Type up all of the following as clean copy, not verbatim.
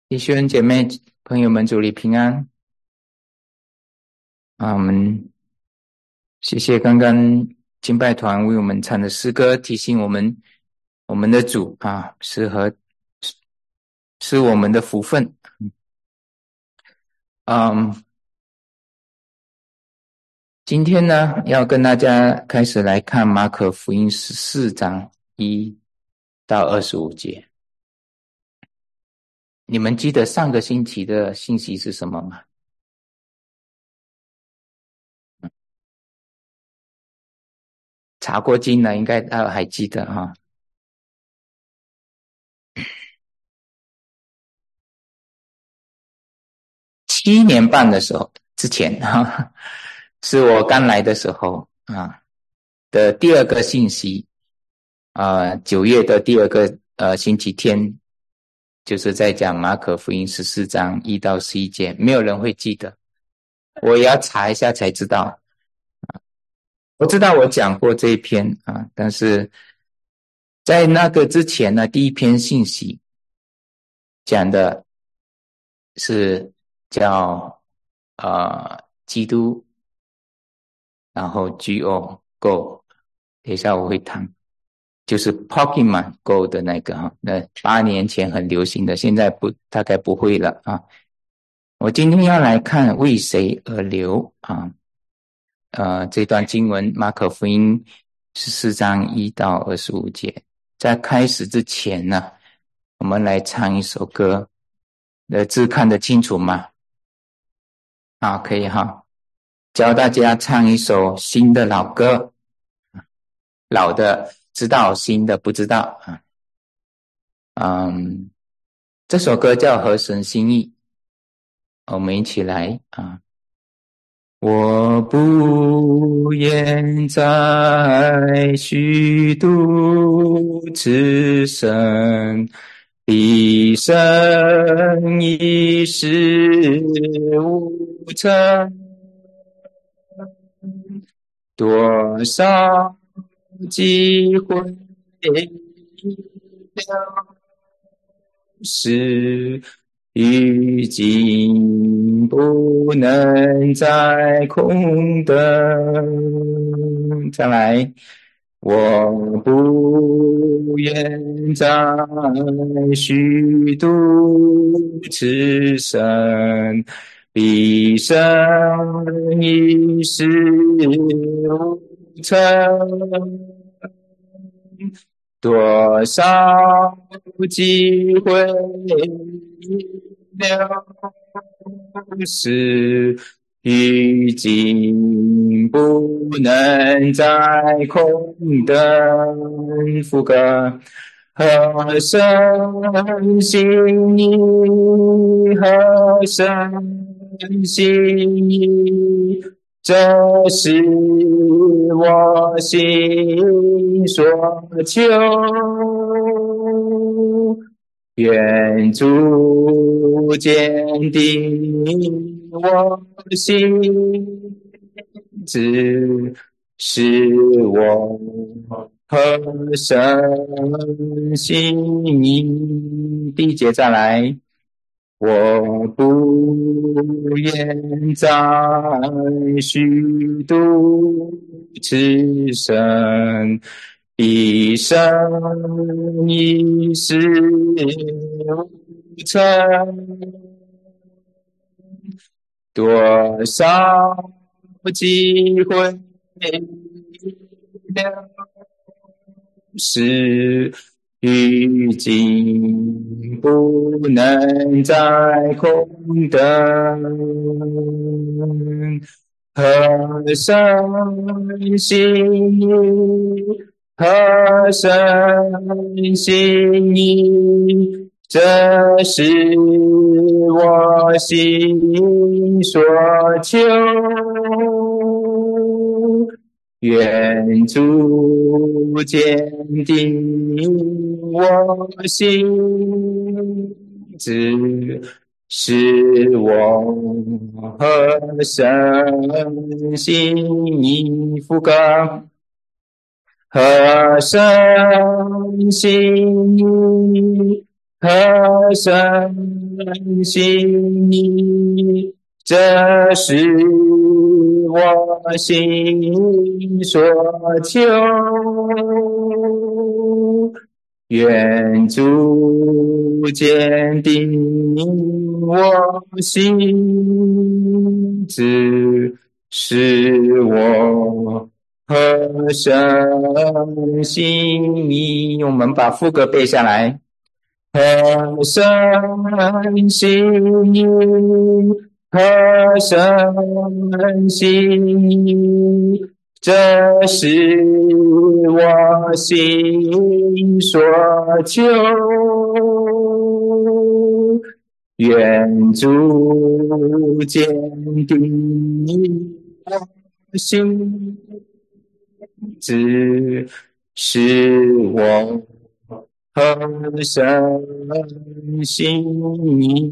弟兄姐妹朋友们，主里平安啊！我们谢谢刚刚敬拜团为我们唱的诗歌，提醒我们的主啊，是我们的福分。今天呢，要跟大家开始来看马可福音14章1到25节。你们记得上个星期的信息是什么吗？查过经了，应该还记得哈。7年半的时候之前是我刚来的时候的第二个信息9月的第二个星期天，就是在讲马可福音14章1到11节，没有人会记得，我也要查一下才知道。我知道我讲过这一篇但是在那个之前呢，第一篇信息讲的是叫基督，然后 Go， 等一下我会谈，就是 Pokemon Go 的那个那8年前很流行的，现在大概不会了我今天要来看为谁而流这段经文马可福音14章1到25节。在开始之前呢，我们来唱一首歌，字看得清楚吗？可以教大家唱一首新的老歌，老的知道，新的不知道这首歌叫合神心意，我们一起来我不愿再虚度此生，毕生一事无成，多少机会是已经不能再空等。再来，我不愿再虚度此生，毕生一事无成，多少机会流逝，已经不能再空等。副歌，合神心意，合神心意，这是我心所求，愿主坚定我心，只是我合神心意。第一节再来，我不愿再虚度此生，毕生一事无成，多少机会流逝，已经不能再空等。合神心意，合神心意，这是我心所求，愿主坚定我心，只是我合神心意。副歌，合神心意， 何生信你，这是我心所求。愿主坚定我心，只使我何生信你。我们把副歌背下来。何生信你，何生信你，这是我心所求。愿主坚定我心，只使我何生信你。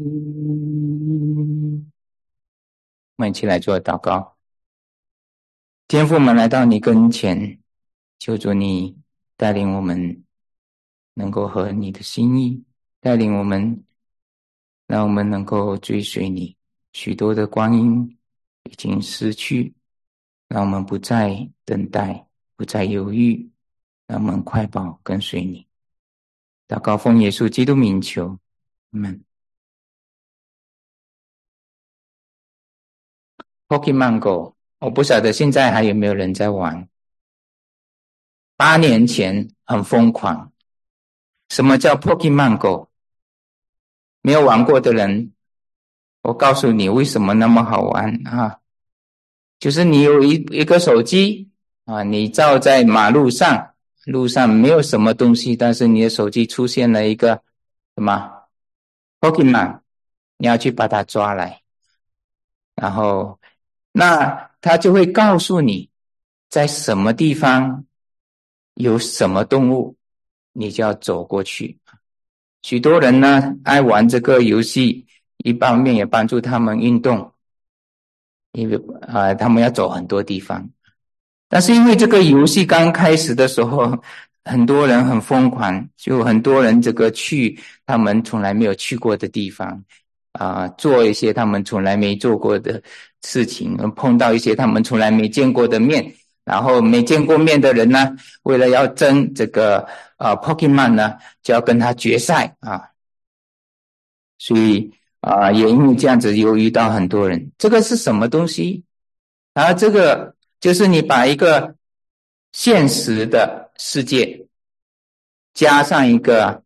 我们一起来做祷告。天父们，来到你跟前，求主你带领我们能够合你的心意，带领我们，让我们能够追随你。许多的光阴已经失去，让我们不再等待，不再犹豫，让我们快跑跟随你。祷告奉耶稣基督名求，阿们。Pokemon Go， 我不晓得现在还有没有人在玩。8年前很疯狂。什么叫 Pokemon Go？ 没有玩过的人，我告诉你为什么那么好玩啊！就是你有一个手机啊，你照在马路上，路上没有什么东西，但是你的手机出现了一个什么 Pokemon， 你要去把它抓来，然后那它就会告诉你在什么地方有什么动物，你就要走过去。许多人呢爱玩这个游戏，一方面也帮助他们运动，因为他们要走很多地方。但是因为这个游戏刚开始的时候，很多人很疯狂，就很多人这个去他们从来没有去过的地方做一些他们从来没做过的事情，碰到一些他们从来没见过的面，然后没见过面的人呢，为了要争这个Pokemon 呢，就要跟他决赛所以也因为这样子又遇到很多人。这个是什么东西？这个就是你把一个现实的世界加上一个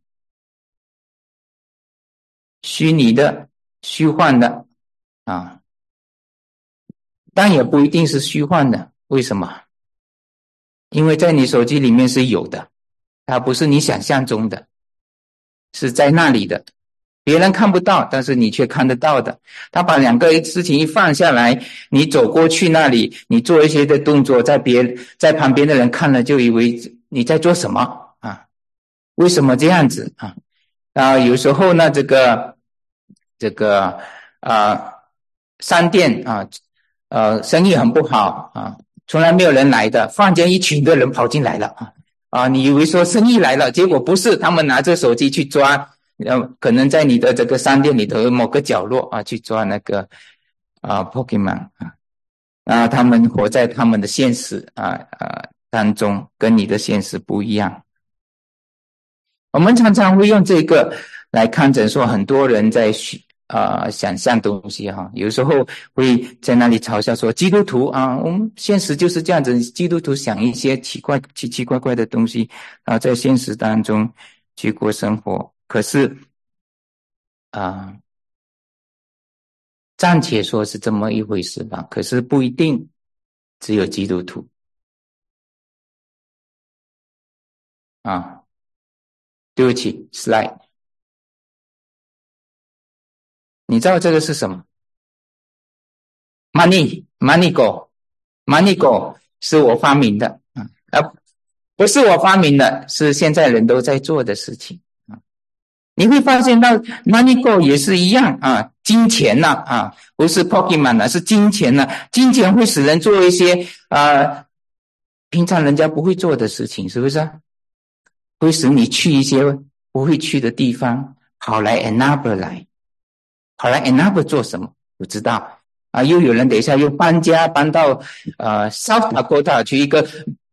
虚拟的虚幻的但也不一定是虚幻的。为什么？因为在你手机里面是有的，它不是你想象中的，是在那里的，别人看不到，但是你却看得到的。他把两个事情一放下来，你走过去那里，你做一些的动作，在旁边的人看了就以为你在做什么为什么这样子有时候呢这个商店生意很不好从来没有人来的，忽然间一群的人跑进来了你以为说生意来了，结果不是，他们拿着手机去抓可能在你的这个商店里头某个角落去抓那个Pokemon 他们活在他们的现实当中，跟你的现实不一样。我们常常会用这个来看诊，说很多人在想象东西有时候会在那里嘲笑说基督徒我们现实就是这样子，基督徒想一些奇奇怪怪的东西在现实当中去过生活。可是暂且说是这么一回事吧，可是不一定只有基督徒对不起 slide， 你知道这个是什么？ Money Go 是我发明的不是我发明的，是现在人都在做的事情你会发现到 Money Go 也是一样金钱不是 Pokemon 是金钱金钱会使人做一些平常人家不会做的事情，是不是会使你去一些不会去的地方， 跑来 Ann Arbor 来，跑来 Ann Arbor 做什么？不知道啊。又有人等一下又搬家搬到South Dakota 去一个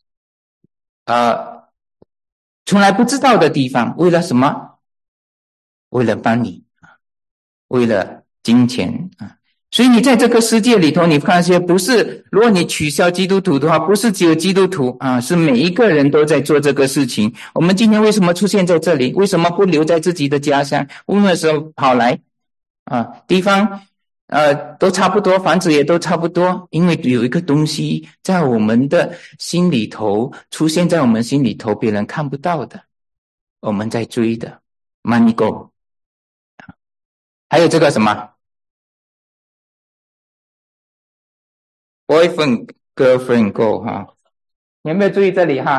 从来不知道的地方，为了什么？为了帮你，为了金钱啊。所以你在这个世界里头，你发现不是，如果你取消基督徒的话，不是只有基督徒啊，是每一个人都在做这个事情。我们今天为什么出现在这里？为什么不留在自己的家乡？为什么跑来地方都差不多，房子也都差不多，因为有一个东西在我们的心里头出现在我们心里头，别人看不到的，我们在追的 money go。 还有这个什么 boyfriend girlfriend go 你有没有注意这里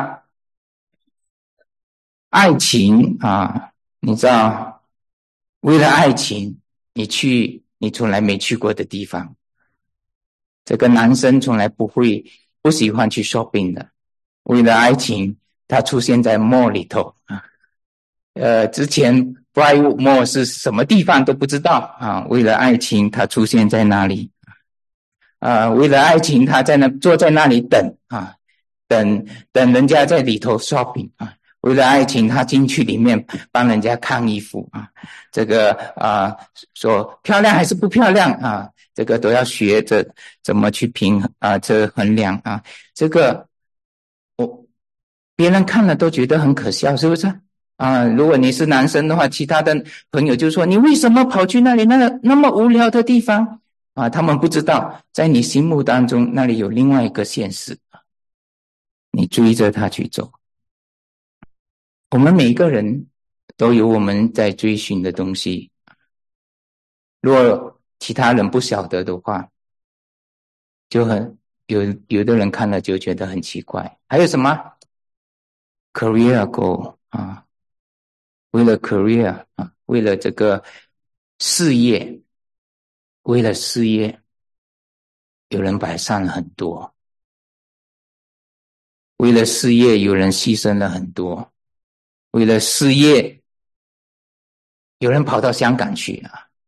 爱情你知道，为了爱情你去你从来没去过的地方。这个男生从来不喜欢去 shopping 的，为了爱情他出现在 mall 里头之前 Brightwood Mall 是什么地方都不知道为了爱情他出现在那里为了爱情他坐在那里等等人家在里头 shopping 为了爱情他进去里面帮人家看衣服这个说漂亮还是不漂亮这个都要学着怎么去这衡量这个别人看了都觉得很可笑，是不是如果你是男生的话，其他的朋友就说你为什么跑去那里那么无聊的地方他们不知道在你心目当中那里有另外一个现实你追着他去走。我们每一个人都有我们在追寻的东西，如果其他人不晓得的话，就有的人看了就觉得很奇怪。还有什么 career goal 为了 career 为了这个事业，为了事业有人摆上了很多，为了事业有人牺牲了很多，为了事业有人跑到香港去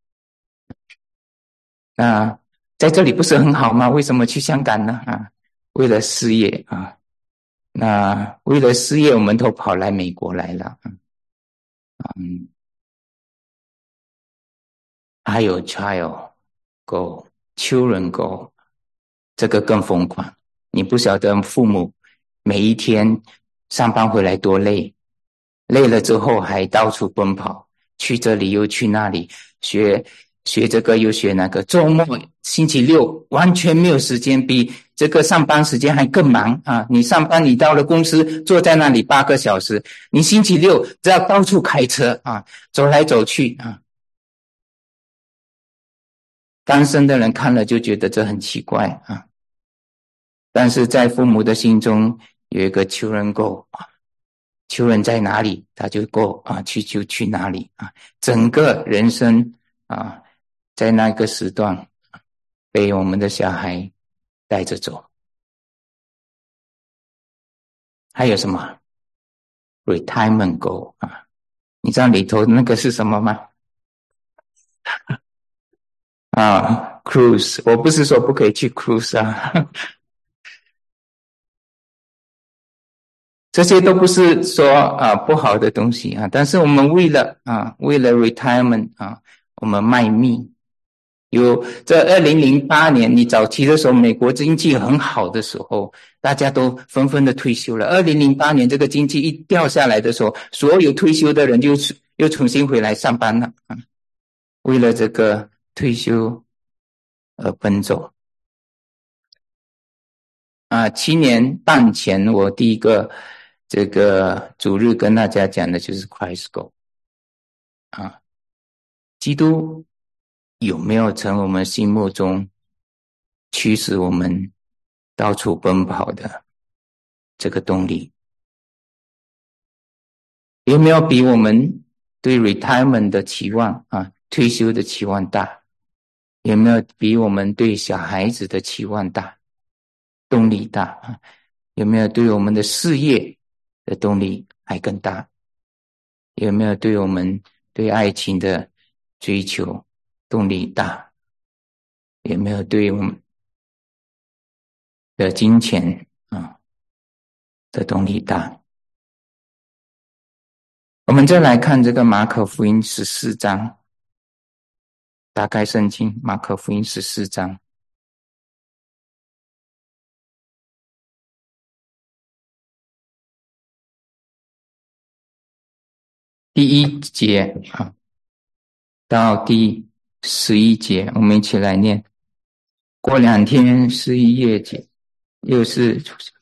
在这里不是很好吗？为什么去香港呢为了事业那为了事业我们都跑来美国来了还有 child go children go 这个更疯狂。你不晓得父母每一天上班回来多累，累了之后还到处奔跑，去这里又去那里，学这个又学那个，周末星期六完全没有时间，比这个上班时间还更忙你上班你到了公司坐在那里8个小时，你星期六只要到处开车走来走去单身的人看了就觉得这很奇怪但是在父母的心中有一个children go children在哪里他就 go 就去哪里整个人生在那个时段被我们的小孩带着走。还有什么 retirement go 你知道里头那个是什么吗cruise 我不是说不可以去 cruise这些都不是说不好的东西但是我们为了 retirement 我们卖命。有这2008年你早期的时候美国经济很好的时候，大家都纷纷的退休了。2008年这个经济一掉下来的时候，所有退休的人就又重新回来上班了为了这个退休而奔走7年半前我第一个这个主日跟大家讲的就是 Christ Go 基督有没有成为我们心目中驱使我们到处奔跑的这个动力？有没有比我们对 retirement 的期望退休的期望大？有没有比我们对小孩子的期望大，动力大有没有对我们的事业的动力还更大？有没有对我们对爱情的追求动力大，也没有对我们的金钱的动力大。我们再来看这个马可福音14章，打开圣经，马可福音14章第1节到第11节，我们一起来念。过2天11月节，又是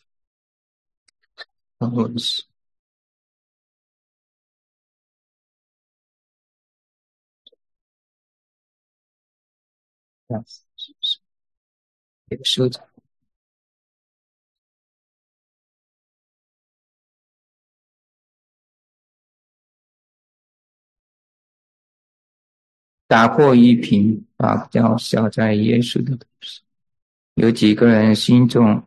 收着打破一瓶，把药浇在耶稣的头上。有几个人心中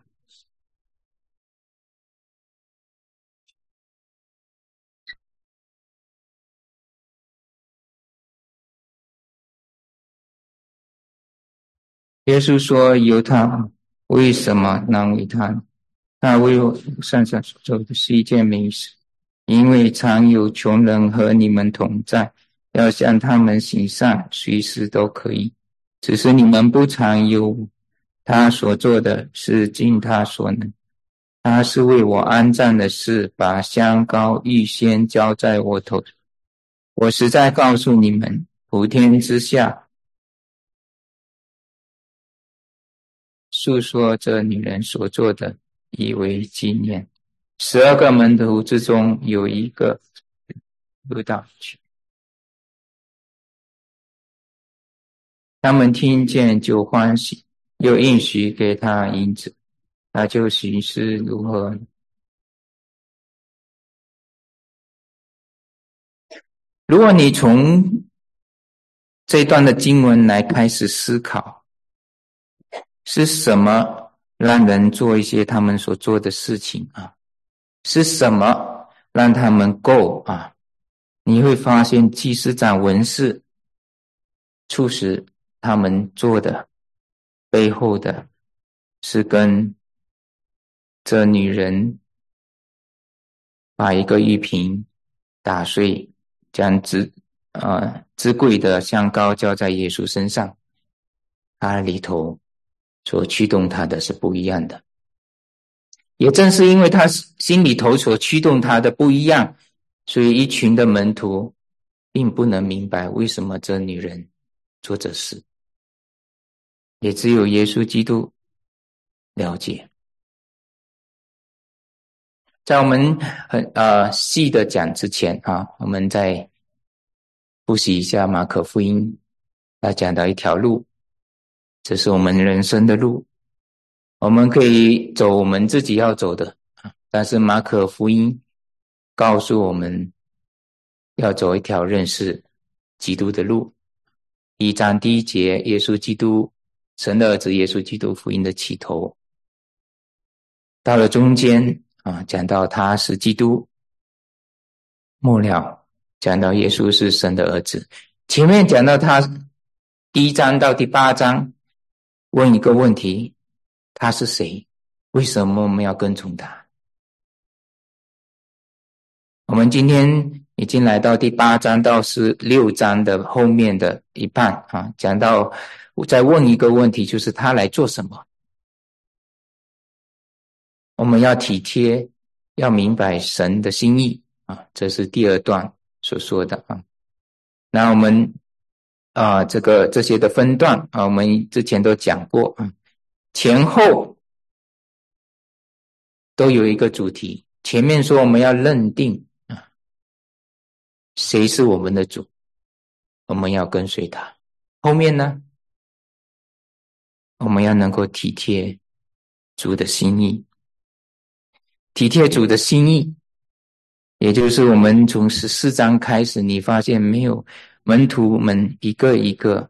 耶稣说由他为什么难为他？他为我上所做的是一件美事，因为常有穷人和你们同在，要向他们行善，随时都可以。只是你们不常有。他所做的是尽他所能。他是为我安葬的事，把香膏预先浇在我头上。我实在告诉你们，普天之下述说这女人所做的，以为纪念。12个门徒之中有一个入道去，他们听见就欢喜，又应许给他银子，他就行事如何。如果你从这段的经文来开始思考，是什么让人做一些他们所做的事情是什么让他们够你会发现祭司长文士促使他们做的背后的是跟这女人把一个玉瓶打碎，将至贵的香膏浇在耶稣身上，它里头所驱动他的是不一样的。也正是因为他心里头所驱动他的不一样，所以一群的门徒并不能明白为什么这女人做这事，也只有耶稣基督了解。在我们很细的讲之前我们再复习一下马可福音，要讲到一条路，这是我们人生的路，我们可以走我们自己要走的，但是马可福音告诉我们要走一条认识基督的路。1章第1节，耶稣基督，神的儿子耶稣基督福音的起头。到了中间讲到他是基督，末了讲到耶稣是神的儿子。前面讲到他第1章到第8章问一个问题，他是谁？为什么我们要跟从他？我们今天已经来到第8章到16章的后面的一半讲到我再问一个问题，就是他来做什么？我们要体贴，要明白神的心意这是第2段所说的那我们这些的分段我们之前都讲过前后都有一个主题。前面说我们要认定谁是我们的主，我们要跟随他。后面呢，我们要能够体贴主的心意。体贴主的心意，也就是我们从14章开始，你发现没有门徒们一个一个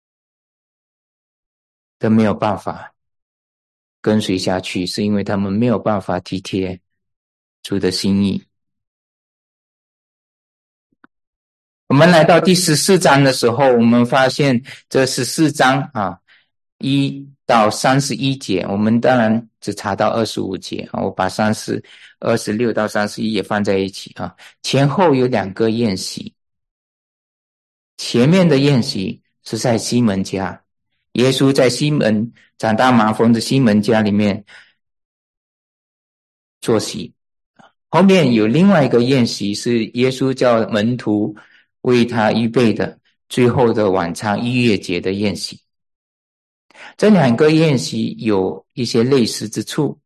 都没有办法跟随下去，是因为他们没有办法体贴主的心意。我们来到第14章的时候，我们发现这14章1到31节，我们当然只查到25节我把26到31也放在一起前后有2个宴席。前面的宴席是在西门家，耶稣在西门长大麻风的西门家里面坐席。后面有另外一个宴席，是耶稣叫门徒为他预备的最后的晚餐，逾越节的宴席。这2个宴席有一些类似之处。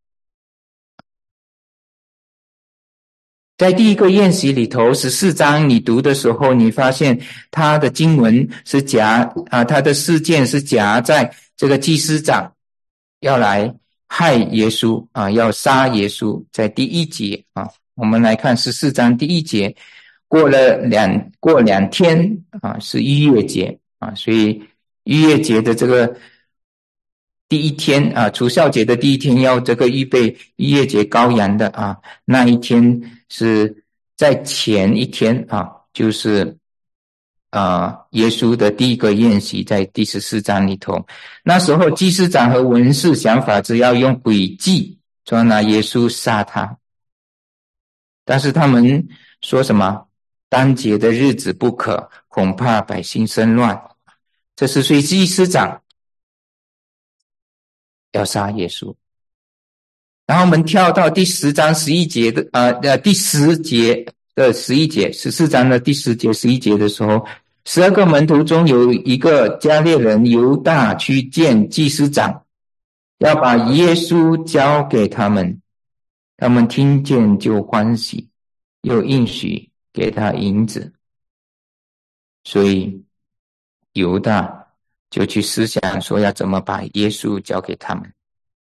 在第一个宴席里头14章你读的时候，你发现他的经文是他的事件是夹在这个祭司长要来害耶稣要杀耶稣。在第1节我们来看14章第1节，过2天是逾越节所以逾越节的这个第1天除酵节的第1天要这个预备逾越节羔羊的那一天是在前一天就是耶稣的第一个宴席，在第14章里头。那时候祭司长和文士想法子要用诡计抓拿耶稣杀他，但是他们说什么当节的日子不可，恐怕百姓生乱。这是所以祭司长要杀耶稣。然后我们跳到第10章11节的第10节的11节，14章的第10节11节的时候，12个门徒中有一个加略人犹大去见祭司长，要把耶稣交给他们。他们听见就欢喜，又应许给他银子。所以犹大就去思想说要怎么把耶稣交给他们。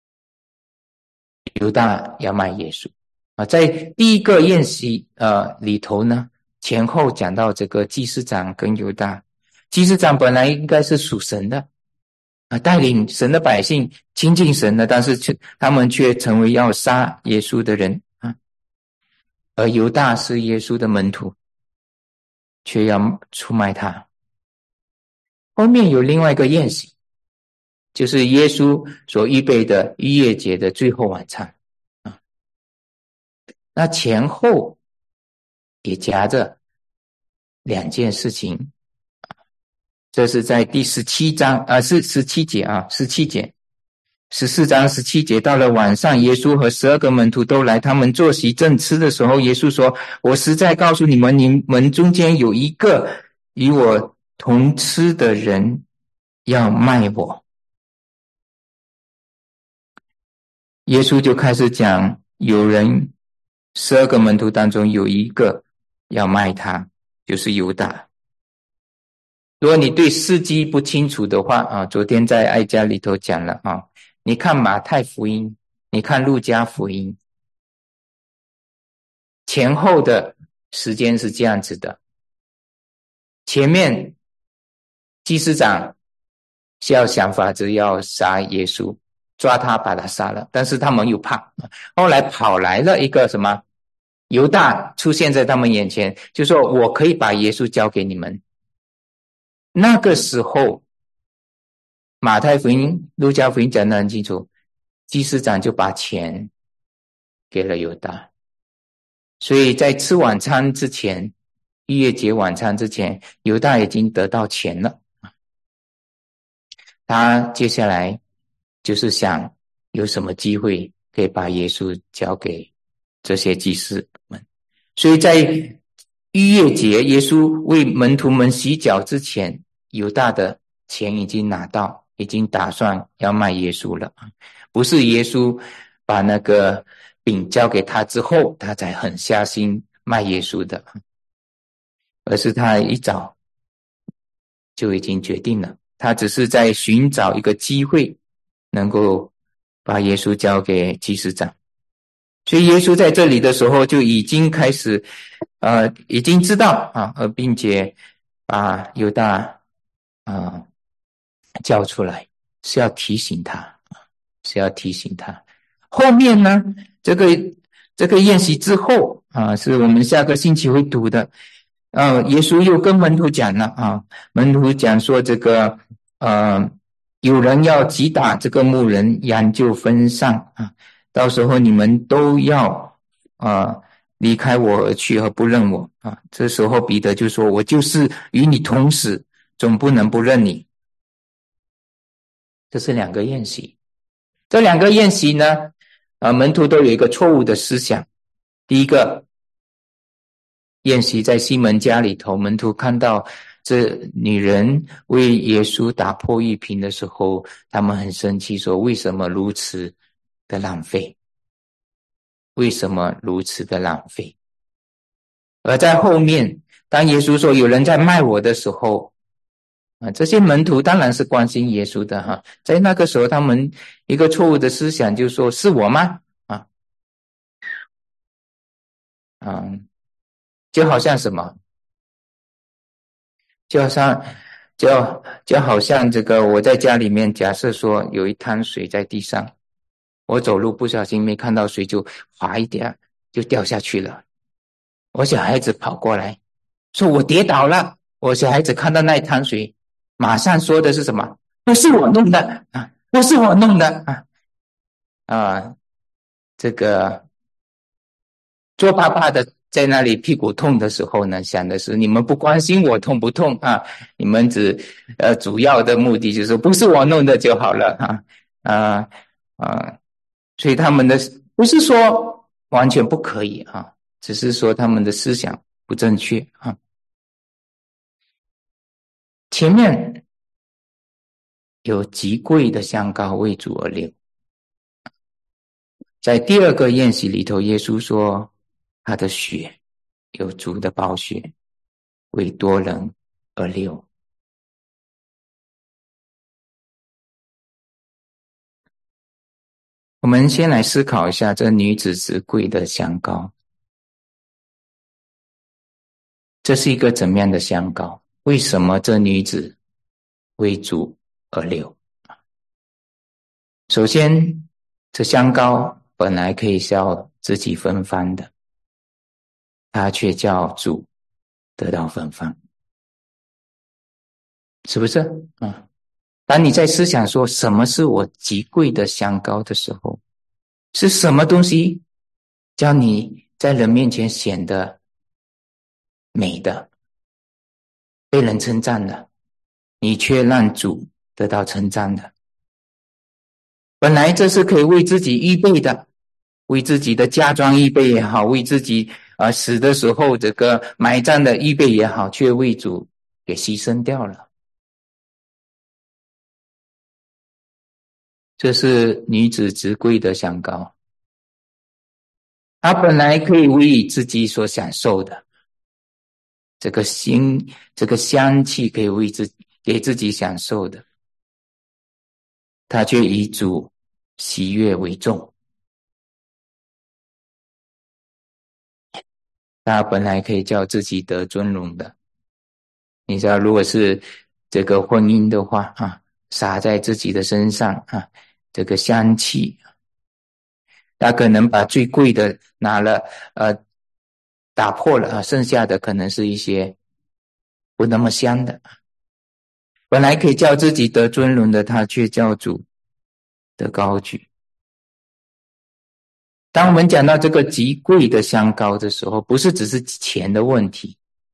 犹大要卖耶稣在第一个宴席里头呢，前后讲到这个祭司长跟犹大。祭司长本来应该是属神的带领神的百姓亲近神的，但是他们却成为要杀耶稣的人而犹大是耶稣的门徒，却要出卖他。后面有另外一个宴席，就是耶稣所预备的逾越节的最后晚餐那前后也夹着2件事情。这是在第17章是17节17节14章17节，到了晚上，耶稣和12个门徒都来，他们坐席正吃的时候，耶稣说，我实在告诉你们，你们中间有一个与我同吃的人要卖我。耶稣就开始讲，有人12个门徒当中有一个要卖他，就是犹大。如果你对事迹不清楚的话昨天在爱家里头讲了你看马太福音，你看路加福音，前后的时间是这样子的。前面祭司长是要想法子要杀耶稣，抓他把他杀了，但是他们又怕，后来跑来了一个什么犹大出现在他们眼前，就说我可以把耶稣交给你们。那个时候马太福音路加福音讲得很清楚，祭司长就把钱给了犹大。所以在吃晚餐之前，逾越节晚餐之前，犹大已经得到钱了。他接下来就是想有什么机会可以把耶稣交给这些祭司们。所以在逾越节耶稣为门徒们洗脚之前，犹大的钱已经拿到，已经打算要卖耶稣了。不是耶稣把那个饼交给他之后，他才狠下心卖耶稣的，而是他一早就已经决定了，他只是在寻找一个机会能够把耶稣交给祭司长。所以耶稣在这里的时候就已经开始已经知道并且把犹大叫出来，是要提醒他，后面呢这个宴席之后是我们下个星期会读的。 耶稣又跟门徒讲了门徒讲说这个有人要击打这个牧人，羊就分散到时候你们都要离开我而去，而不认我这时候彼得就说，我就是与你同死，总不能不认你。这是两个宴席，这两个宴席呢门徒都有一个错误的思想。第一个宴席在西门家里头，门徒看到这女人为耶稣打破玉瓶的时候，他们很生气，说为什么如此的浪费，为什么如此的浪费。而在后面当耶稣说有人在卖我的时候这些门徒当然是关心耶稣的在那个时候他们一个错误的思想就是说，是我吗就好像什么，就好像这个我在家里面，假设说有一滩水在地上，我走路不小心没看到水，就滑一点就掉下去了。我小孩子跑过来说我跌倒了，我小孩子看到那一滩水马上说的是什么？不是我弄的不是我弄的这个做爸爸的在那里屁股痛的时候呢，想的是你们不关心我痛不痛你们只主要的目的就是不是我弄的就好了所以他们的不是说完全不可以只是说他们的思想不正确前面有极贵的香膏为主而流，在第二个宴席里头，耶稣说他的血有主的宝血为多人而流。我们先来思考一下这女子之贵的香膏，这是一个怎么样的香膏？为什么这女子为主而流？首先这香膏本来可以是要自己分翻的，它却叫主得到分翻，是不是当你在思想说什么是我极贵的香膏的时候，是什么东西叫你在人面前显得美的，被人称赞的，你却让主得到称赞的？本来这是可以为自己预备的，为自己的嫁妆预备也好，为自己死的时候这个埋葬的预备也好，却为主给牺牲掉了。这是女子之贵的香膏，她本来可以为自己所享受的，这个香气可以为给自己享受的，她却以主喜悦为重。她本来可以叫自己得尊荣的，你知道如果是这个婚姻的话洒在自己的身上这个香气，他可能把最贵的拿了打破了剩下的可能是一些不那么香的。本来可以叫自己得尊荣的，他却叫主得高举。当我们讲到这个极贵的香膏的时候，不是只是钱的问题，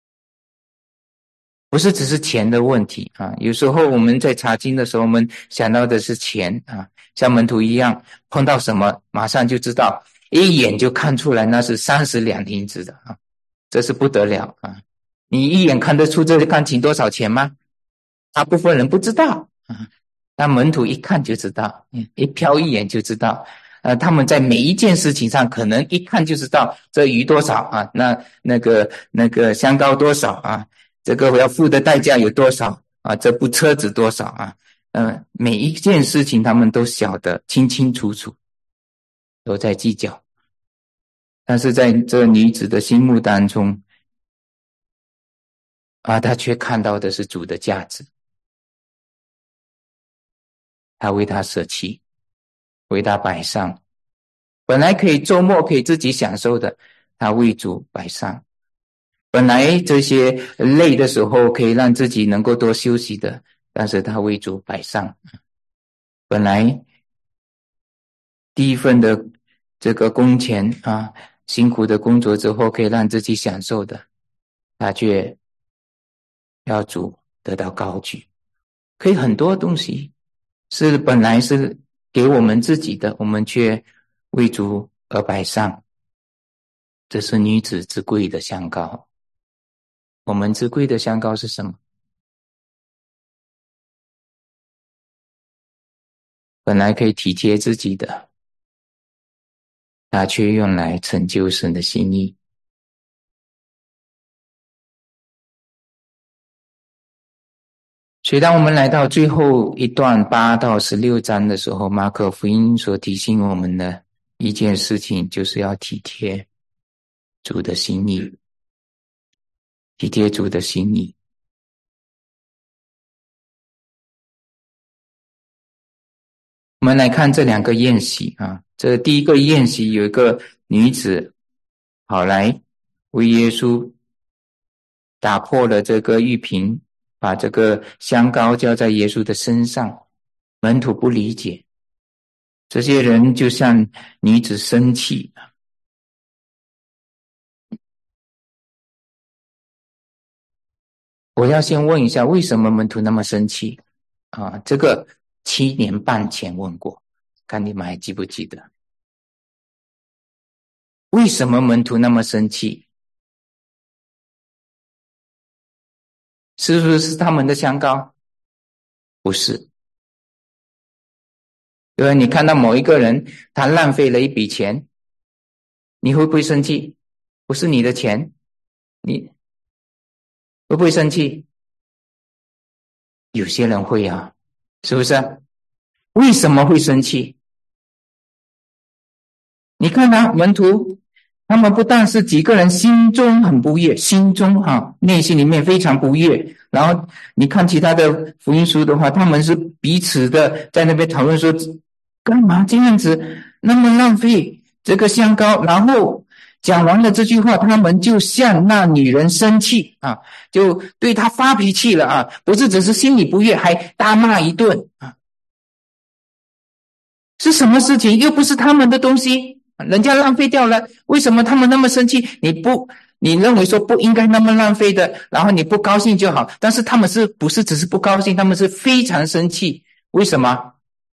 不是只是钱的问题有时候我们在查经的时候，我们想到的是钱像门徒一样，碰到什么马上就知道，一眼就看出来那是30两银子的这是不得了你一眼看得出这钢琴多少钱吗？大部分人不知道那门徒一看就知道，一瞟一眼就知道他们在每一件事情上可能一看就知道这鱼多少那个香膏多少这个我要付的代价有多少这部车子多少每一件事情他们都晓得清清楚楚，都在计较。但是在这女子的心目当中她却看到的是主的价值，她为他舍弃，为他摆上，本来可以周末可以自己享受的，她为主摆上。 本来这些累的时候可以让自己能够多休息的，但是他为主摆上。本来第一份的这个工钱啊，辛苦的工作之后可以让自己享受的，他却要主得到高举。可以很多东西是本来是给我们自己的，我们却为主而摆上。这是女子之贵的香膏。我们之贵的香膏是什么？本来可以体贴自己的，它却用来成就神的心意。所以当我们来到最后一段8到16章的时候，马可福音所提醒我们的一件事情，就是要体贴主的心意，体贴主的心意。我们来看这2个宴席啊，这第一个宴席有一个女子跑来为耶稣打破了这个玉瓶，把这个香膏浇在耶稣的身上。门徒不理解，这些人就向女子生气。我要先问一下，为什么门徒那么生气啊？这个7年半前问过，看你们还记不记得？为什么门徒那么生气？是不是他们的香膏？不是。因为你看到某一个人他浪费了一笔钱，你会不会生气？不是你的钱，你会不会生气？有些人会啊，是不是？为什么会生气？你看啊，门徒他们不但是几个人心中很不悦，心中内心里面非常不悦，然后你看其他的福音书的话，他们是彼此的在那边讨论说，干嘛这样子那么浪费这个香膏，然后讲完了这句话，他们就向那女人生气啊，就对她发脾气了啊，不是只是心里不悦，还大骂一顿啊。是什么事情？又不是他们的东西，人家浪费掉了，为什么他们那么生气？你认为说不应该那么浪费的，然后你不高兴就好，但是他们是不是只是不高兴，他们是非常生气。为什么？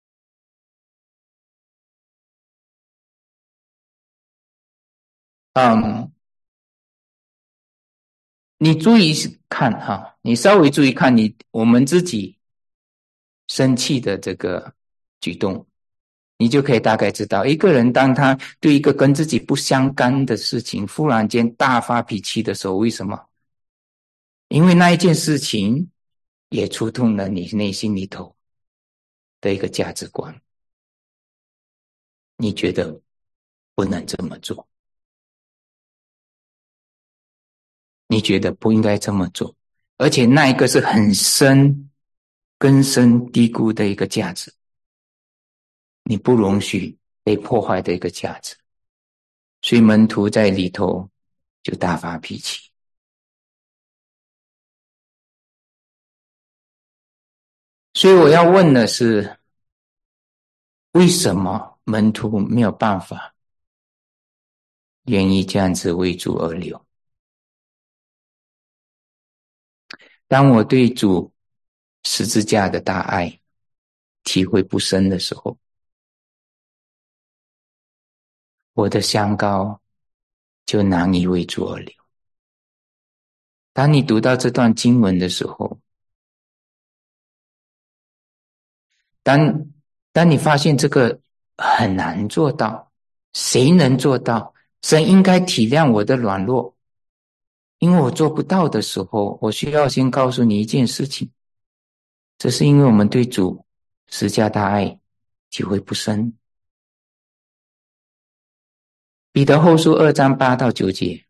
你注意看你稍微注意看我们自己生气的这个举动，你就可以大概知道，一个人当他对一个跟自己不相干的事情忽然间大发脾气的时候，为什么？因为那一件事情也触动了你内心里头的一个价值观，你觉得不能这么做，你觉得不应该这么做，而且那一个是很根深蒂固的一个价值，你不容许被破坏的一个价值，所以门徒在里头就大发脾气。所以我要问的是，为什么门徒没有办法愿意这样子为主而流？当我对主十字架的大爱体会不深的时候，我的香膏就难以为主而流。当你读到这段经文的时候，当你发现这个很难做到，谁能做到？神应该体谅我的软弱，因为我做不到的时候，我需要先告诉你一件事情，这是因为我们对主十字架大爱体会不深。彼得后书2章8到9节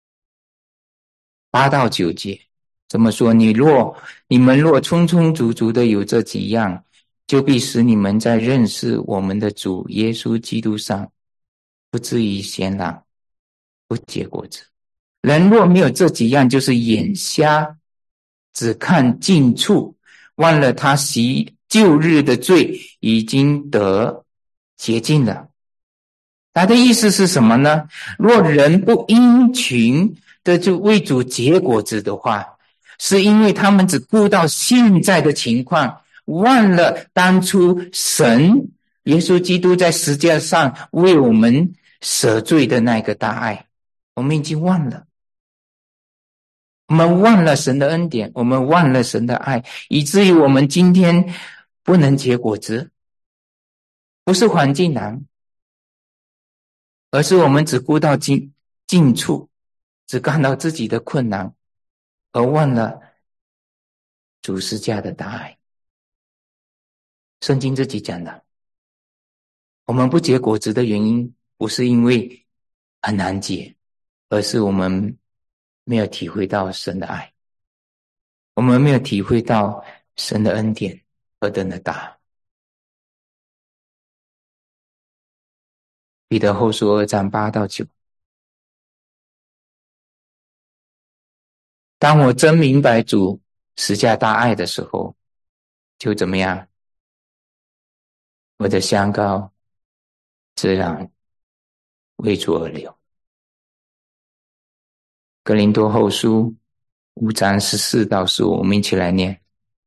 ，8到9节怎么说？你们若充充足足的有这几样，就必使你们在认识我们的主耶稣基督上不至于显朗，不结果子。 人若没有这几样，就是眼瞎，只看近处，忘了他昔旧日的罪已经得洁净了。他的意思是什么呢？若人不因群的就为主结果子的话，是因为他们只顾到现在的情况，忘了当初神耶稣基督在十字架上为我们舍罪的那个大爱，我们已经忘了。我们忘了神的恩典，我们忘了神的爱，以至于我们今天不能结果子，不是环境难，而是我们只顾到近处，只看到自己的困难，而忘了主十字架的大爱。圣经自己讲的，我们不结果子的原因，不是因为很难结，而是我们没有体会到神的爱，我们没有体会到神的恩典何等的大。彼得后书2章8到9，当我真明白主十架大爱的时候，就怎么样？我的香膏自然为主而流。哥林多后书5章14到15，我们一起来念。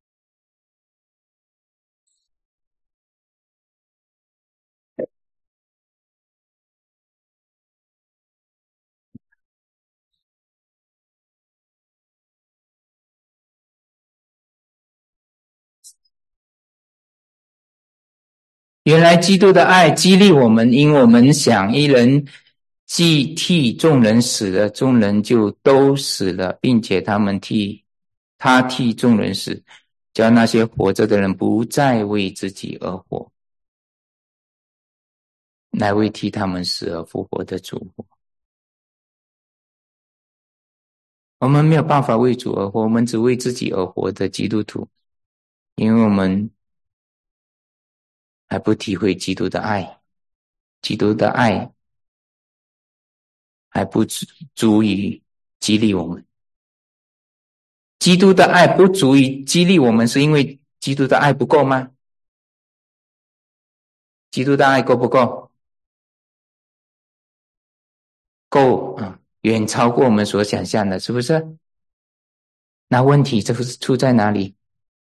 原来基督的爱激励我们，因我们想一人既替众人死了，众人就都死了，并且他替众人死，叫那些活着的人不再为自己而活，乃为替他们死而复活的主活。我们没有办法为主而活，我们只为自己而活的基督徒，因为我们还不体会基督的爱，基督的爱还不足以激励我们。基督的爱不足以激励我们，是因为基督的爱不够吗？基督的爱够不够？够啊，远超过我们所想象的，是不是？那问题这是出在哪里？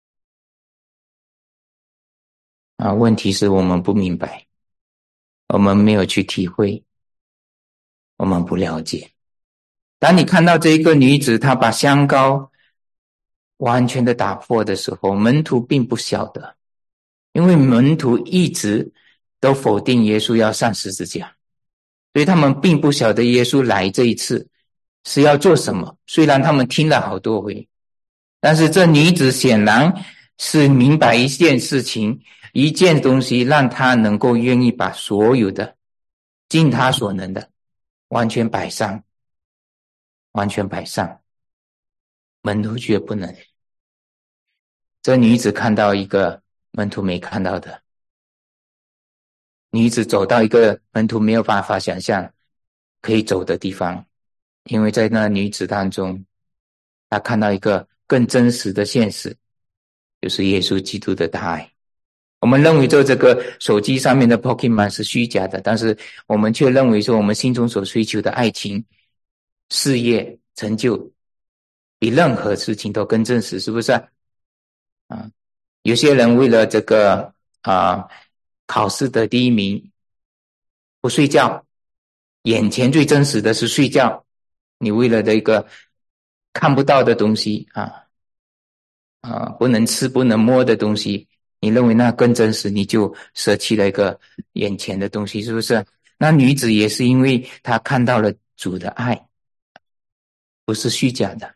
问题是我们不明白，我们没有去体会，我们不了解。当你看到这一个女子，她把香膏完全的打破的时候，门徒并不晓得，因为门徒一直都否定耶稣要上十字架，所以他们并不晓得耶稣来这一次是要做什么。虽然他们听了好多回，但是这女子显然是明白一件事情，一件东西，让她能够愿意把所有的尽她所能的完全摆上，完全摆上。门徒却不能。这女子看到一个门徒没看到的，女子走到一个门徒没有办法想象可以走的地方，因为在那女子当中，她看到一个更真实的现实，就是耶稣基督的大爱。我们认为这个手机上面的 Pokemon 是虚假的，但是我们却认为说我们心中所追求的爱情、事业、成就比任何事情都更真实，是不是？有些人为了这个考试得第一名不睡觉，眼前最真实的是睡觉，你为了这个看不到的东西不能吃不能摸的东西，你认为那更真实，你就舍弃了一个眼前的东西，是不是？那女子也是因为她看到了主的爱，不是虚假的，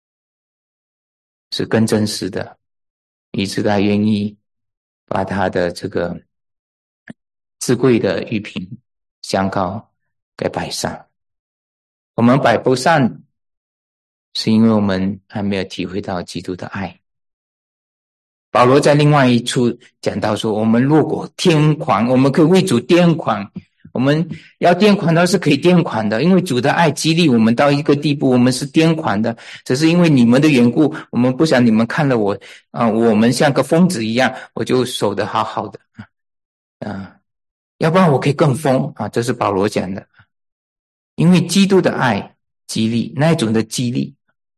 是更真实的，以致她愿意把她的这个至贵的玉瓶香膏给摆上。我们摆不上，是因为我们还没有体会到基督的爱。保罗在另外一处讲到说，我们若果癫狂，我们可以为主癫狂， 我们要癫狂倒是可以癫狂的，因为主的爱激励我们到一个地步，我们是癫狂的，只是因为你们的缘故，我们不想你们看了我我们像个疯子一样，我就守得好好的要不然我可以更疯这是保罗讲的。因为基督的爱激励，那一种的激励，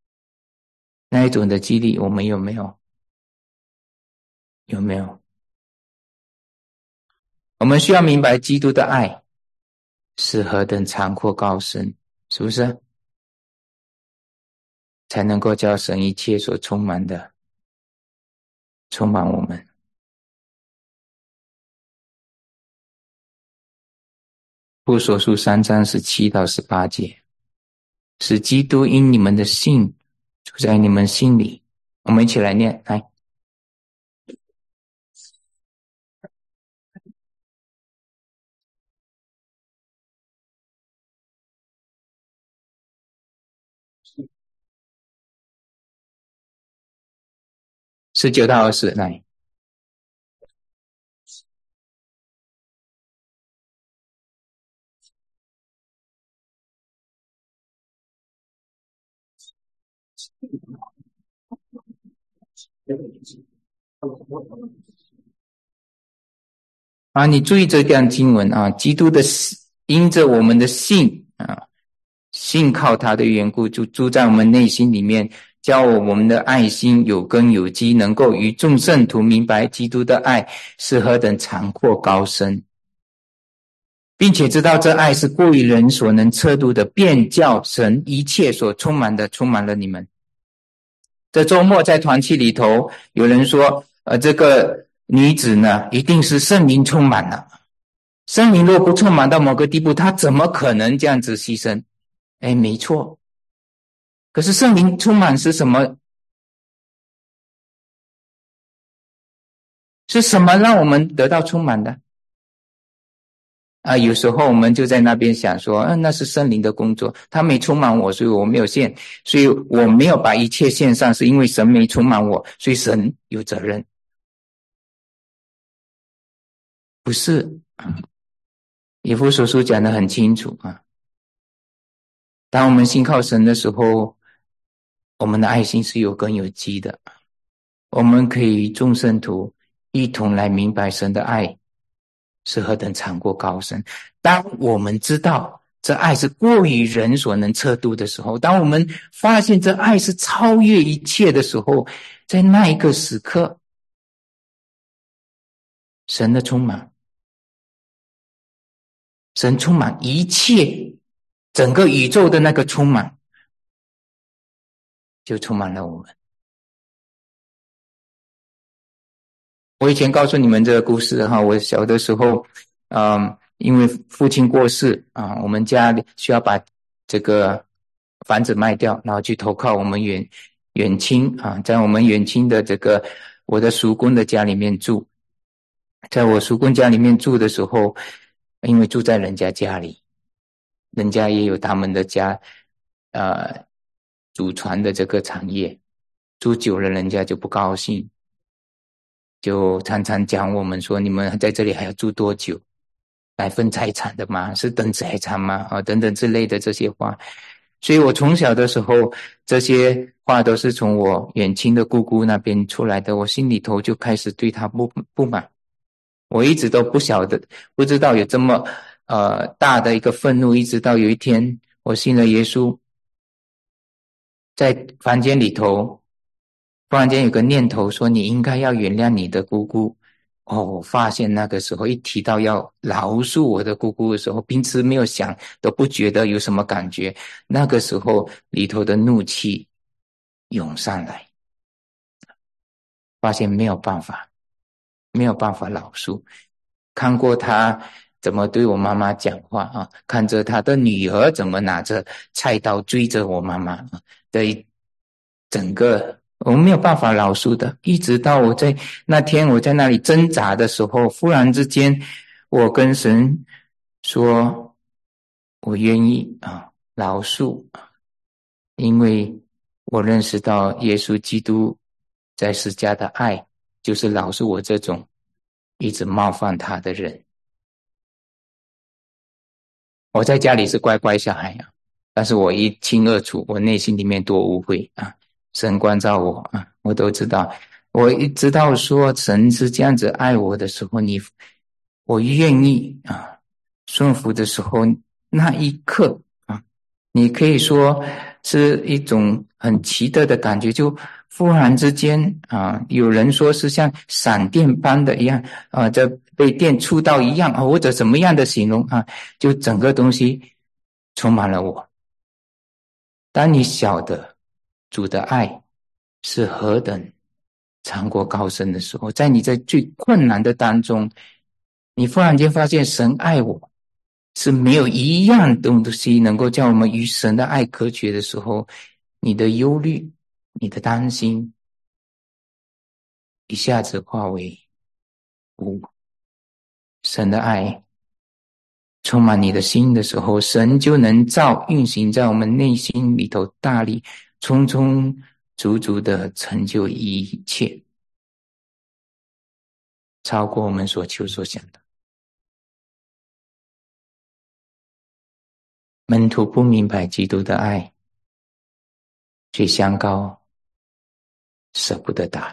我们有没有？有没有？我们需要明白基督的爱是何等长阔高深，是不是？才能够叫神一切所充满的充满我们。父所书3章17到18节，使基督因你们的信住在你们心里。我们一起来念，来。19到20，来。你注意这段经文基督的因着我们的信信靠他的缘故，就住在我们内心里面，教我们的爱心有根有基，能够与众圣徒明白基督的爱是何等长阔高深，并且知道这爱是过于人所能测度的，便叫神一切所充满的充满了你们。这周末在团契里头，有人说这个女子呢一定是圣灵充满了，圣灵若不充满到某个地步，她怎么可能这样子牺牲？没错。可是圣灵充满是什么？是什么让我们得到充满的？有时候我们就在那边想说那是圣灵的工作，他没充满我，所以我没有献，所以我没有把一切献上，是因为神没充满我，所以神有责任。不是，以弗所书讲得很清楚当我们信靠神的时候，我们的爱心是有根有基的，我们可以与众圣徒一同来明白神的爱是何等长阔高深。当我们知道这爱是过于人所能测度的时候，当我们发现这爱是超越一切的时候，在那一个时刻，神的充满，神充满一切，整个宇宙的那个充满，就充满了我们。我以前告诉你们这个故事我小的时候因为父亲过世我们家需要把这个房子卖掉，然后去投靠我们远亲在我们远亲的这个我的叔公的家里面住。在我叔公家里面住的时候，因为住在人家家里，人家也有他们的家祖传的这个产业，住久了人家就不高兴，就常常讲我们说，你们在这里还要住多久？来分财产的吗？是等财产吗？等等之类的这些话。所以我从小的时候，这些话都是从我远亲的姑姑那边出来的，我心里头就开始对她不满。我一直都不知道有这么大的一个愤怒，一直到有一天我信了耶稣，在房间里头突然间有个念头说你应该要原谅你的姑姑。我发现那个时候一提到要饶恕我的姑姑的时候，平时没有想都不觉得有什么感觉，那个时候里头的怒气涌上来，发现没有办法饶恕。看过他怎么对我妈妈讲话看着他的女儿怎么拿着菜刀追着我妈妈的整个，我没有办法饶恕的。一直到那天我在那里挣扎的时候，忽然之间我跟神说我愿意饶恕，因为我认识到耶稣基督在十架的爱就是饶恕我这种一直冒犯他的人。 我在家里是乖乖小孩啊，但是我一清二楚，我内心里面多污秽啊！神关照我啊，我都知道。我一知道说神是这样子爱我的时候，我愿意啊顺服的时候，那一刻啊，你可以说是一种很奇特的感觉，就忽然之间啊，有人说是像闪电般的一样啊，这被电触到一样啊，或者怎么样的形容啊，就整个东西充满了我。当你晓得主的爱是何等长过高深的时候，在你在最困难的当中，你忽然间发现神爱我是没有一样东西能够叫我们与神的爱隔绝的时候，你的忧虑，你的担心一下子化为无。神的爱充满你的心的时候，神就能运行在我们内心里头，大力充充足足的成就一切，超过我们所求所想的。门徒不明白基督的爱，却相高舍不得打。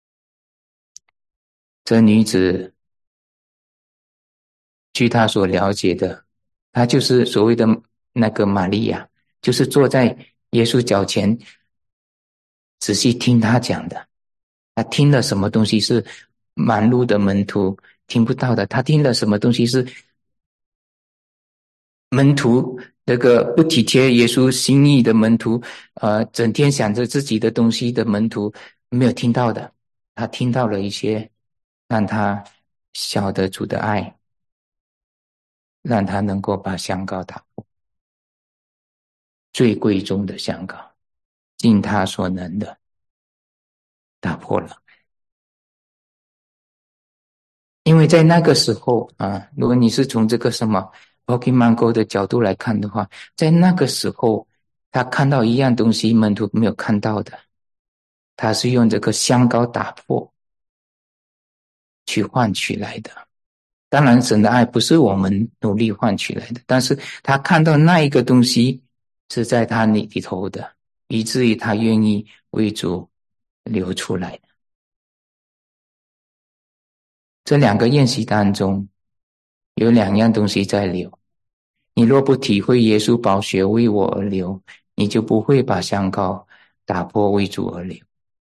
这女子据她所了解的，她就是所谓的那个玛利亚，就是坐在耶稣脚前仔细听他讲的。他听了什么东西是忙碌的门徒听不到的，他听了什么东西是门徒那个不体贴耶稣心意的门徒整天想着自己的东西的门徒没有听到的。他听到了一些让他晓得主的爱，让他能够把香膏打破，最贵重的香膏，尽他所能的打破了。因为在那个时候啊，如果你是从这个什么 Pokemon Go 的角度来看的话，在那个时候他看到一样东西门徒没有看到的，他是用这个香膏打破去换取来的。当然神的爱不是我们努力换取来的，但是他看到那一个东西是在他里头的，以至于他愿意为主流出来的。这两个宴席当中有两样东西在流，你若不体会耶稣宝血为我而流，你就不会把香膏打破为主而流。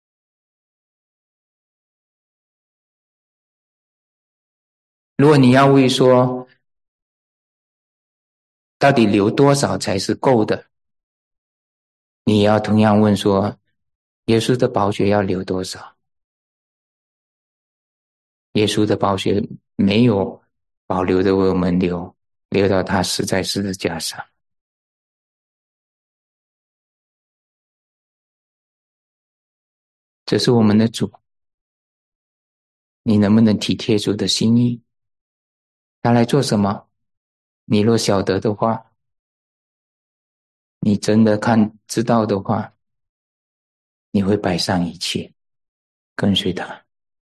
如果你要为说到底流多少才是够的，你也要同样问说耶稣的宝血要流多少。耶稣的宝血没有保留的为我们流到他死在十字架上。这是我们的主，你能不能体贴主的心意？他来做什么？你若晓得的话，你真的知道的话，你会摆上一切跟随他。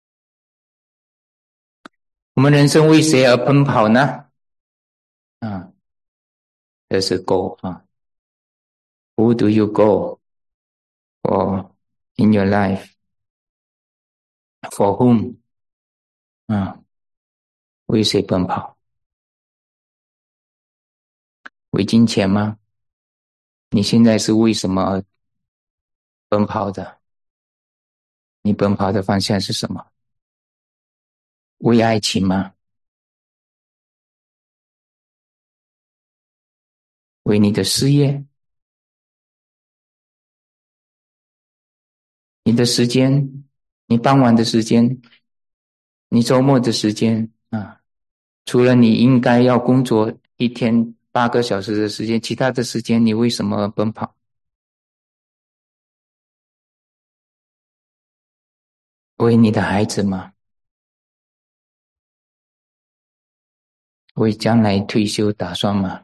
我们人生为谁而奔跑呢？这是 go 啊。Who do you go for in your life? For whom? 为谁奔跑？为金钱吗？你现在是为什么而奔跑的？你奔跑的方向是什么？为爱情吗？为你的事业？你的时间？你傍晚的时间？你周末的时间除了你应该要工作一天8个小时的时间，其他的时间你为什么奔跑？为你的孩子吗？为将来退休打算吗？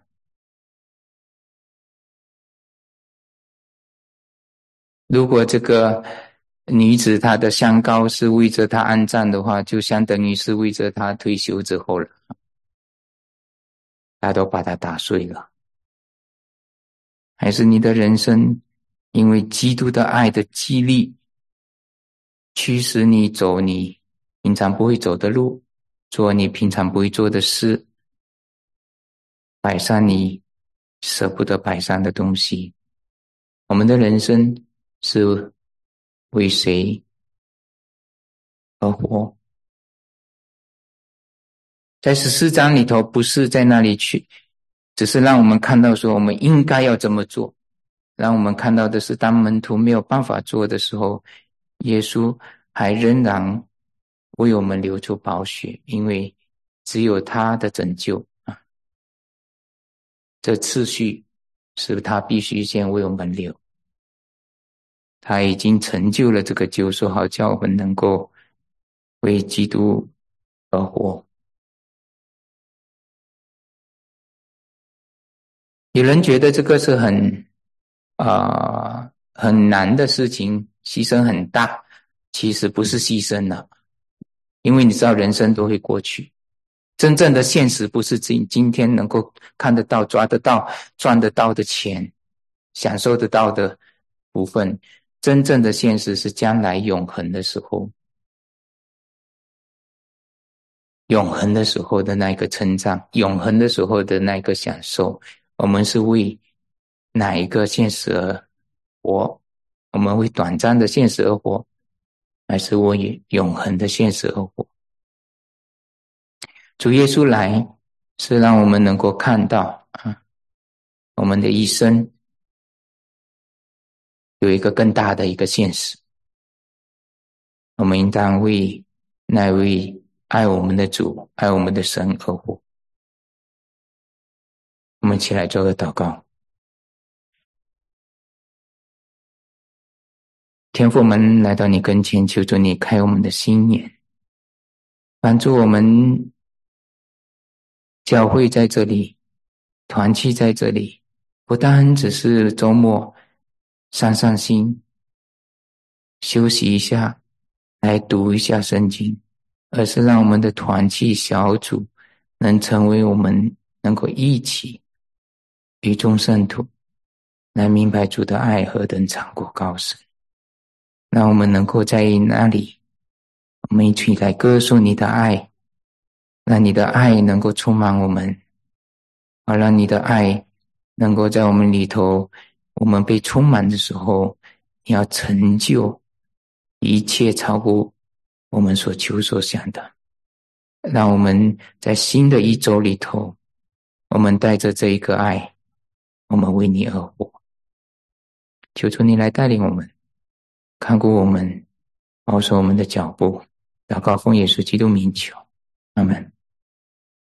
如果这个女子她的香膏是为着她安葬的话，就相等于是为着她退休之后了。 他都把它打碎了？还是你的人生因为基督的爱的激励，驱使你走你平常不会走的路，做你平常不会做的事，摆上你舍不得摆上的东西？我们的人生是为谁而活？在14章里头，不是在那里去，只是让我们看到说我们应该要这么做，让我们看到的是当门徒没有办法做的时候，耶稣还仍然为我们流出宝血，因为只有他的拯救这次序是他必须先为我们流，他已经成就了这个救赎，好叫我们能够为基督而活。有人觉得这个是很难的事情，牺牲很大，其实不是牺牲了，因为你知道人生都会过去，真正的现实不是今天能够看得到、抓得到、赚得到的钱，享受得到的部分，真正的现实是将来永恒的时候，永恒的时候的那个成长，永恒的时候的那个享受。我们是为哪一个现实而活？我们为短暂的现实而活，还是为永恒的现实而活？主耶稣来是让我们能够看到我们的一生有一个更大的一个现实，我们应当为那位爱我们的主、爱我们的神而活。我们一起来做个祷告。天父，我们来到你跟前，求主你开我们的心眼，帮助我们教会在这里，团契在这里，不单只是周末散散心，休息一下，来读一下圣经，而是让我们的团契小组能成为我们能够一起与众圣徒来明白主的爱何等长阔高深。让我们能够在那里，我们一起来歌颂你的爱，让你的爱能够充满我们，让你的爱能够在我们里头，我们被充满的时候，你要成就一切超过我们所求所想的。让我们在新的一周里头，我们带着这一个爱，我们为你而活。求主你来带领我们，看顾我们，保守我们的脚步。祷告奉耶稣基督名求，阿们。